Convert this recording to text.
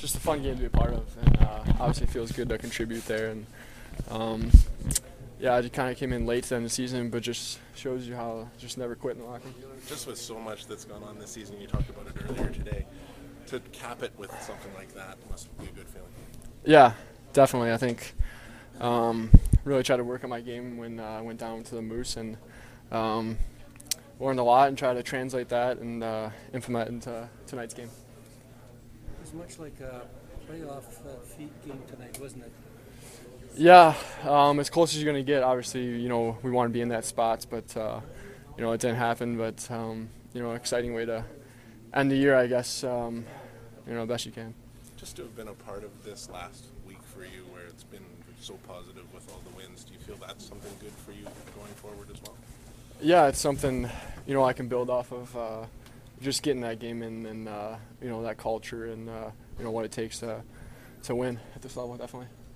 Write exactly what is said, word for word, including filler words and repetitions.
just a fun game to be a part of, and uh, obviously it feels good to contribute there. And um, yeah, I kind of came in late to end the season, but just shows you how just never quit in the locker room. Just with so much that's gone on this season, you talked about it earlier today. To cap it with something like that must be a good feeling. Yeah, definitely. I think um, really tried to work on my game when uh, I went down to the Moose, and um, learned a lot and try to translate that and uh, implement into tonight's game. It was much like a playoff uh, feat game tonight, wasn't it? Yeah, um, as close as you're going to get. Obviously, you know, we want to be in that spot, but uh, you know, it didn't happen. But um, you know, exciting way to end the year, I guess. Um, you know, best you can. Just to have been a part of this last week for you, where it's been so positive with all the wins, do you feel that's something good for you going forward as well? Yeah, it's something, you know, I can build off of. Uh, just getting that game in, and uh, you know, that culture and uh, you know what it takes to to win at this level, definitely.